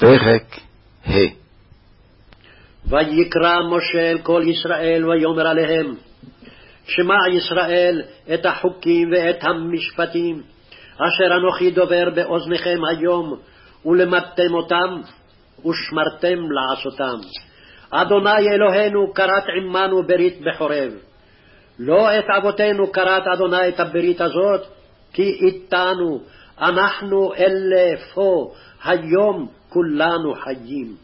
פרק ה'. ויקרא משה אל כל ישראל ויאמר עליהם, שמע ישראל את החוקים ואת המשפטים אשר אנוכי דובר באוזניכם היום, ולמדתם אותם ושמרתם לעשותם. אדוני אלוהינו כרת עמנו ברית בחורב. לא את אבותינו כרת אדוני את הברית הזאת, כי איתנו אנחנו אלה פה היום כולנו חיים.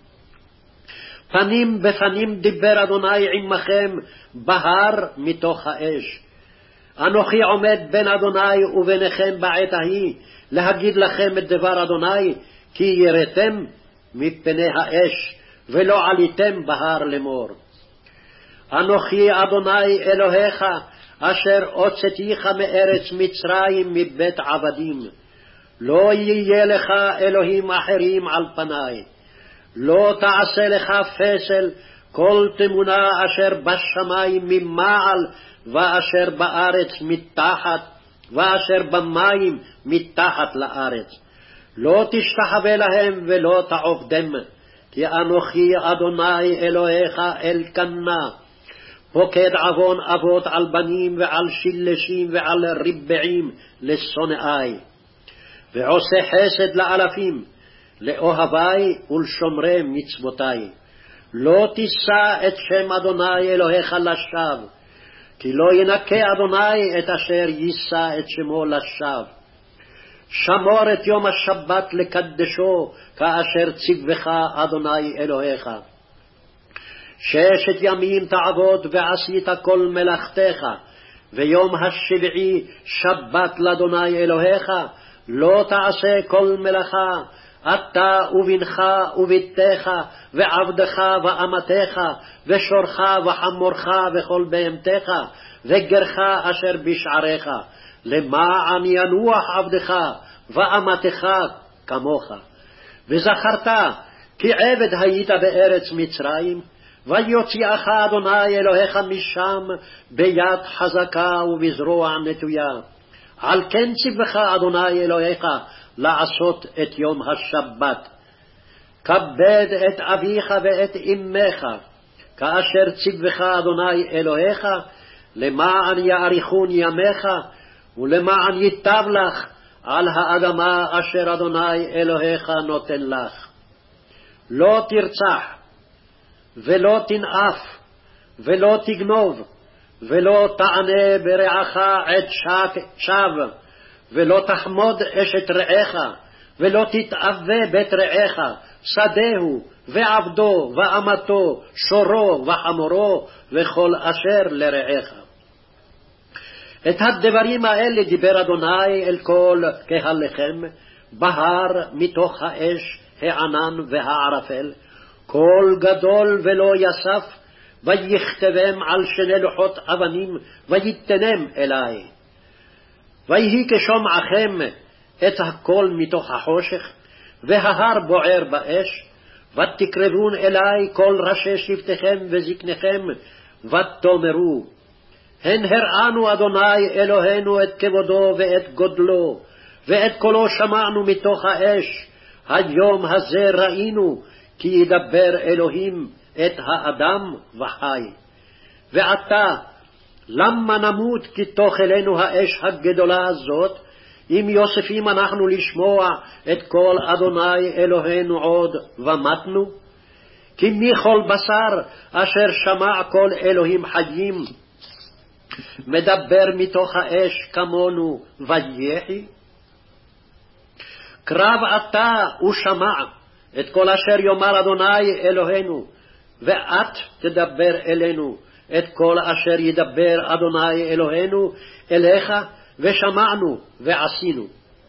פנים בפנים דיבר אדוני עמכם בהר מתוך האש. אנוכי עומד בין אדוני וביניכם בעת ההיא, להגיד לכם את דבר אדוני, כי יראתם מפני האש, ולא עליתם בהר לאמור. אנוכי אדוני אלוהיך, אשר הוצאתיך מארץ מצרים מבית עבדים. לא יהיה לך אלוהים אחרים על פניי. לא תעשה לך פסל כל תמונה אשר בשמיים ממעל, ואשר בארץ מתחת, ואשר במים מתחת לארץ. לא תשתחווה להם ולא תעבדם, כי אנוכי אדוני אלוהיך אלקנה, פוקד עוון אבות על בנים ועל שלשים ועל רבעים לשונאי, ועושה חסד לאלפים, לאוהבי ולשומרי מצוותי. לא תישא את שם אדוני אלוהיך לשווא, כי לא ינקה אדוני את אשר יישא את שמו לשווא. שמור את יום השבת לקדשו, כאשר ציווך אדוני אלוהיך. 6 ימים תעבוד ועשית כל מלאכתך, ויום השביעי שבת לאדוני אלוהיך. לא תעשה כל מלאכה, אתה ובנך וביתך ועבדך ואמתך ושורך וחמורך וכל בהמתך וגרך אשר בשעריך, למען ינוח עבדך ואמתך כמוך. וזכרת כי עבד היית בארץ מצרים, ויוציאך אדוני אלוהיך משם ביד חזקה ובזרוע נטויה. על כן ציווך אדוני אלוהיך לעשות את יום השבת. כבד את אביך ואת אמך, כאשר ציווך אדוני אלוהיך, למען יאריכון ימיך, ולמען ייטב לך על האדמה אשר אדוני אלוהיך נותן לך. לא תרצח, ולא תנאף, ולא תגנוב, ולא תענה ברעך עת שווא, ולא תחמוד אשת רעך, ולא תתאווה בית רעך, שדהו ועבדו ואמתו, שורו וחמורו, וכל אשר לרעך. את הדברים האלה דיבר אדוני אל כל קהלכם בהר מתוך האש, הענן והערפל, קול גדול ולא יסף, ויכתבם על 2 לוחות אבנים, ויתנם אלי. ויהי כשומעכם את הקול מתוך החושך, וההר בוער באש, ותקרבון אלי כל ראשי שבטיכם וזקניכם, ותאמרו, הן הראנו אדוני אלוהינו את כבודו ואת גודלו, ואת קולו שמענו מתוך האש. היום הזה ראינו, כי ידבר אלוהים את האדם וחי. ועתה, למה נמות כי תאכלנו האש הגדולה הזאת, אם יוספים אנחנו לשמוע את כל אדוני אלוהינו עוד ומתנו? כי מי כל בשר אשר שמע כל אלוהים חיים, מדבר מתוך האש כמונו ויחי? קרב אתה ושמע את כל אשר יאמר אדוני אלוהינו, ואת תדבר אלינו את כל אשר ידבר אדוני אלוהינו אליך, ושמענו ועשינו.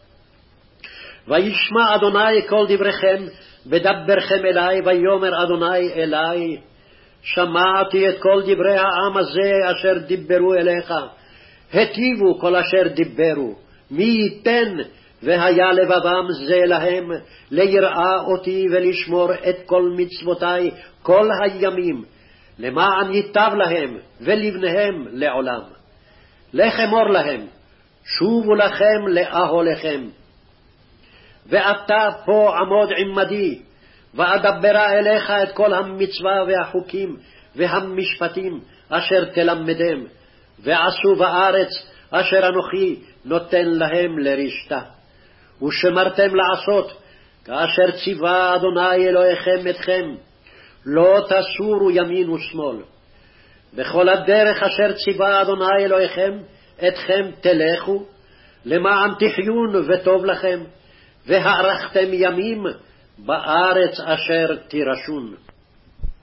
וישמע אדוני כל דבריכם ודברכם אלי, ויאמר אדוני אלי, שמעתי את כל דברי העם הזה אשר דיברו אליך, היטיבו כל אשר דיברו. מי ייתן והיה לבבם זה להם ליראה אותי ולשמור את כל מצוותי כל הימים, למען ייטב להם ולבניהם לעולם. לך אמור להם, שובו לכם לאהליכם. ואתה פה עמוד עמדי, ואדברה אליך את כל המצווה והחוקים והמשפטים אשר תלמדם, ועשו בארץ אשר אנוכי נותן להם לרשתה. ושמרתם לעשות כאשר ציווה אדוני אלוהיכם אתכם, לא תסורו ימין ושמאל. בכל הדרך אשר ציווה אדוני אלוהיכם אתכם תלכו, למען תחיון וטוב לכם, והארכתם ימים בארץ אשר תירשון.